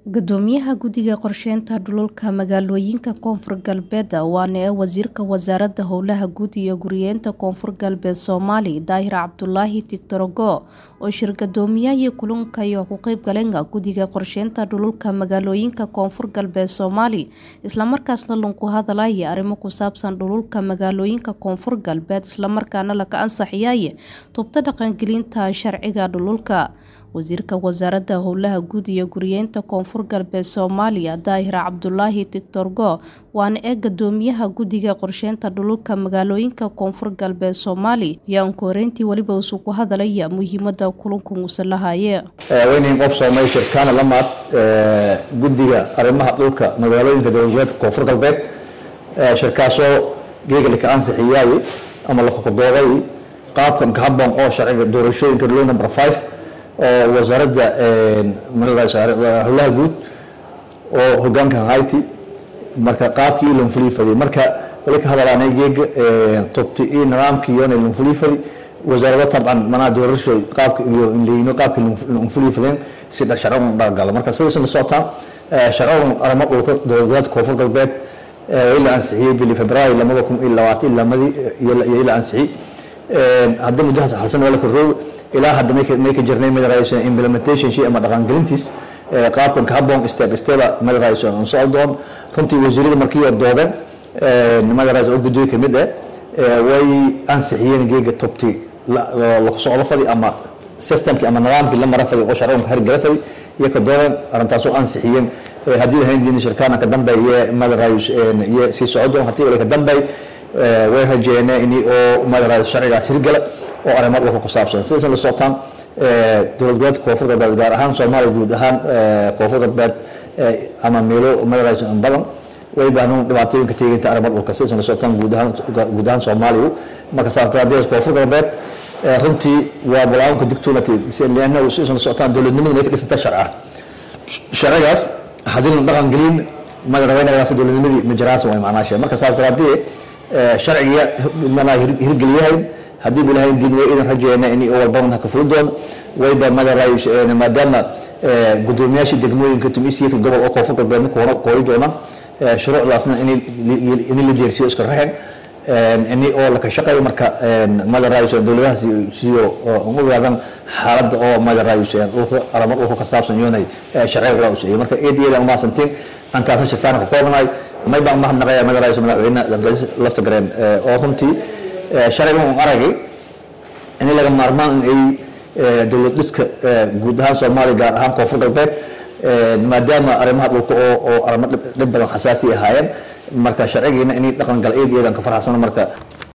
Guddoomiyaha Guddiga Qorsheynta Dhulalka Magaalooyinka Koonfur Galbeed waana Wasiirka Wasaaradda Howlaha Guud iyo Guryeynta Koonfur Galbeed Soomaali Daahir Cabdulaahi Tigtorogo oo shir guddoomiyaha kulanka iyo ku qayb galeen Guddiga Qorsheynta Dhulalka Magaalooyinka Koonfur Galbeed Soomaali isla markaasna lagu hadlayay arrimo ku saabsan dhulalka magaalooyinka Koonfur Galbeed isla markaana la ka ansaxiyay tubta dhaqangelinta sharciga dhulalka Wasiirka Wasaaradda Howlaha Guud iyo Guryeynta Koonfur Galbeed Soomaaliya Daahir Cabdulaahi Tigtorogo waana guddoomiyaha Guddiga Qorsheynta Dhulalka Magaalooyinka Koonfur Galbeed Soomaali yaan koreyntii waliba uu ku hadalaya muhiimadda kulanka uu salahaye waynayn qof Soomaali shirkana lamaad guddiga arrimaha dhulka magaalooyinka dowladda Koonfur Galbeed shirkaasoo geega ka ansixiyay ama la qodoobay qaabkan ka habboon oo sharciga doorashooyinka law number 5 wasaaradda howlaha guud oo hogaanka Haiti marka qaabkii loo fulifaday marka wali ka hadalaanay geega tobti nidaamkii iyo loo fulifaday wasaaradda taban mana doorasho qaabka iyo leeyno qaabkii loo fulifaday sida sharci dhagal marka sidoo socota sharci arimo dowladda Koonfur Galbeed ila ansixiyay bil Febraayo 2020 ila ansixiyay hadda muddaha xasan wala korro ilaa hadda meeka jirnay madarayso implementation shay ama dhaqangelintiis qaabkan ka habboon step madarayso aan soo doon runtii wasiirada markii ay doodeen madarayso oo guddiga kamid ah way ansixiyeen geega tobti la soo fadi ama systemki ama nidaamkii la marafay oo sharciga hirgalay iyo ka doodeen arintaas oo ansixiyeen hadii ay hayeen shirkana ka dambeeyay madarayso iyo si socdo hadii wala ka dambeey way rajeeyeen in oo madarayso sharciga hirgalay oo arrimaha ku saabsan sidoo la socotaan dowladda Koonfur Galbeed gaar ahaan Soomaaliya guud ahaan Koonfur Galbeed ama meelo madarayso badan way baahan dhibaatooyinka teeginta arrimaha dhulka sidoo la socotaan guud ahaan Soomaaliya marka saartaadeed Koonfur Galbeed runtii waa balaanka digtoonatay leena sidoo la socotaan dowladnimada ay ka dhisatay sharcigaas hadii la dhaqan gelin madaraynayaasha dowladnimadii majraas way macnaashay marka saartaadeed sharciga mana hirgeliyay hadii bilahay diin way idan rajeeyna in oo walba ka fulidoon way ba madarayso maadaama guddoomiyaasha degmooyinka tumisiyada gobol oo Koonfur Galbeed kooxo doona shuruucdaasna in la deersiyo iska raxeen in oo la ka shaqeeyo marka madarayso dowladaha siyo ugu yaadan xaaladda oo madarayso oo aramo oo ka saabsan yoonay sharciga loo usay marka eedeeda ma santiin antaas shaqaan ka koobnay may ba ma naqay madarayso madaxweynaha Abdulaziz Laftagreen oo runtii sharciga uu aragay in laga maarmaan ay dowladda guud ahaan Soomaaliya gaar ahaan Koonfur Galbeed maadaama arrimaha dhulka oo arrimo dhib badan xasaasi ahaayeen marka sharcigeena in dhaqan gal eedeedan ka farxsan marka